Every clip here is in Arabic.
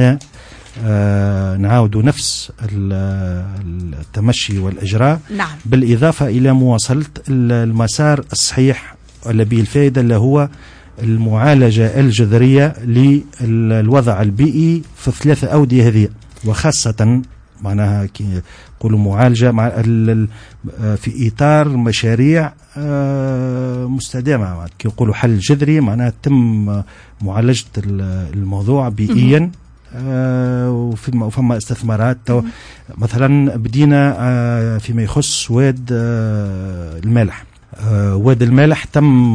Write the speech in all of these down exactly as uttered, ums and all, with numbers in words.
احنا آه نعاودوا نفس التمشي والإجراء. نعم. بالإضافة إلى مواصلة المسار الصحيح اللي به الفائدة، اللي هو المعالجة الجذرية للوضع البيئي في الثلاثة أودية هذه، وخاصة معناها كي يقولوا معالجة مع في إطار مشاريع مستدامة، كي يقولوا حل جذري، معناها تم معالجة الموضوع بيئيا. وفما وفما استثمارات مثلا بدينا فيما يخص واد المالح. واد المالح تم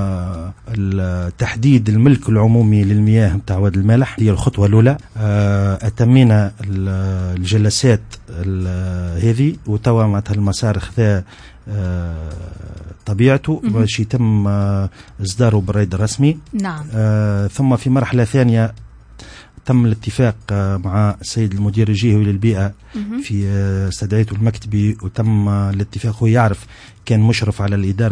تحديد الملك العمومي للمياه نتاع واد المالح، هي الخطوة الأولى. أتمينا الجلسات هذه، وتوا معناتها المسار خذا طبيعته باش يتم إصداره بالريد الرسمي. نعم. ثم في مرحلة ثانية تم الاتفاق مع السيد المدير الجهوي للبيئة في استدعيته المكتبي، وتم الاتفاق. هو يعرف كان مشرف على الإدارة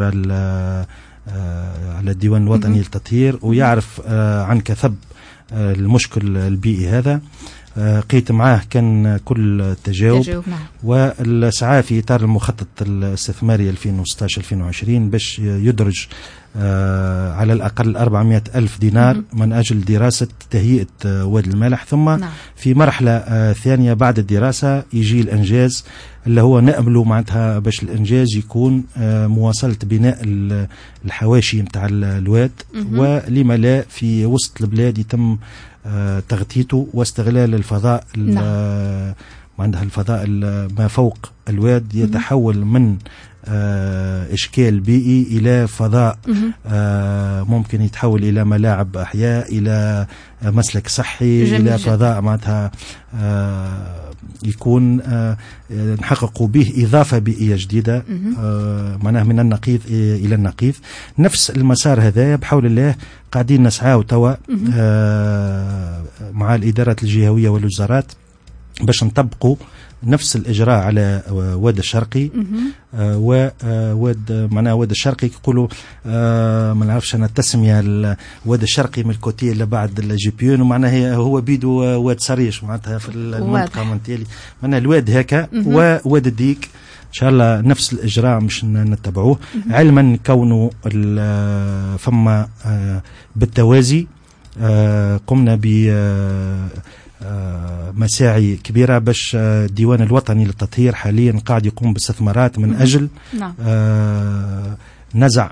على الديوان الوطني للتطهير، ويعرف عن كثب المشكل البيئي هذا. قيت معاه كان كل تجاوب, تجاوب نعم. والسعى في إطار المخطط الاستثماري ألفين وستة عشر ألفين وعشرين باش يدرج آه على الأقل أربعمائة ألف دينار م- من أجل دراسة تهيئة آه واد المالح. ثم نعم. في مرحلة آه ثانية بعد الدراسة يجي الإنجاز، اللي هو نأمله معناتها باش الإنجاز يكون آه مواصلة بناء الحواشي متاع الواد، ولما لا في وسط البلاد يتم آه تغطيته واستغلال الفضاء. نعم. عندها الفضاء ما فوق الواد يتحول من آه إشكال بيئي إلى فضاء آه ممكن يتحول إلى ملاعب أحياء، إلى آه مسلك صحي، جميل إلى فضاء معناتها آه يكون آه نحققوا به إضافة بيئية جديدة آه معناها من النقيض إلى النقيض. نفس المسار هذا بحول الله قاعدين نسعى توا آه مع الإدارات الجهوية والوزارات باش نطبقوا نفس الإجراء على واد الشرقي. آه وواد معناها واد الشرقي يقولوا آه ما نعرفش أنا التسمية الواد الشرقي من الكوتي اللي بعد الجي بي يو، معناها هو بيدو واد صريش معناتها في المنطقة مونتيلي، معناها الواد هكا. وواد الديك إن شاء الله نفس الإجراء مش نتبعوه، علما كونه فما آه بالتوازي آه قمنا ب آه آه مساعي كبيرة باش الديوان الوطني للتطهير حاليا قاعد يقوم باستثمارات من أجل آه نزع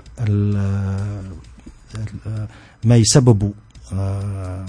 ما يسبب آه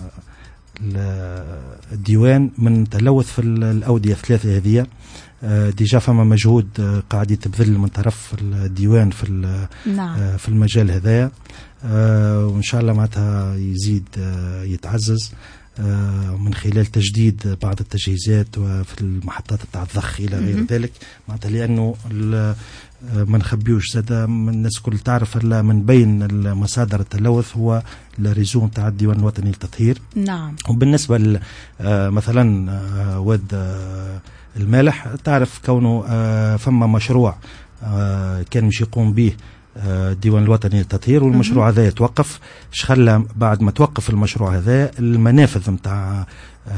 الديوان من تلوث في الأودية الثلاثة هذه. آه ديجا فما مجهود آه قاعد يتبذل من طرف الديوان في نعم. آه في المجال هذايا، آه وإن شاء الله معناتها يزيد آه يتعزز آه من خلال تجديد بعض التجهيزات وفي المحطات تاع الضخ الى غير ذلك، معناتها لانه ما نخبيوش زاد الناس كل تعرف من بين مصادر التلوث هو الريزوم تاع الديوان الوطني للتطهير. نعم. وبالنسبه آه مثلا آه واد آه المالح تعرف كونه آه فما مشروع آه كان مش يقوم به الديوان الوطني للتطهير، والمشروع هذا يتوقف. اش خلى بعد ما توقف المشروع هذا المنافذ نتاع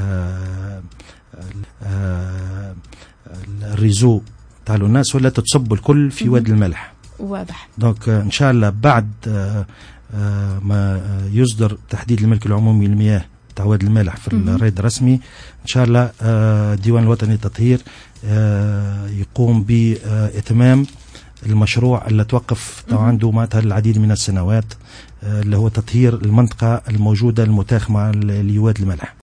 الريزو تاع الناس ولا تتصب الكل في واد الملح. واضح. دونك ان شاء الله بعد ما يصدر تحديد الملك العمومي للمياه تاع واد المالح في الريد الرسمي، ان شاء الله الديوان الوطني للتطهير يقوم باتمام المشروع اللي توقف عنده معناتها العديد من السنوات، اللي هو تطهير المنطقة الموجودة المتاخمة لواد الملح.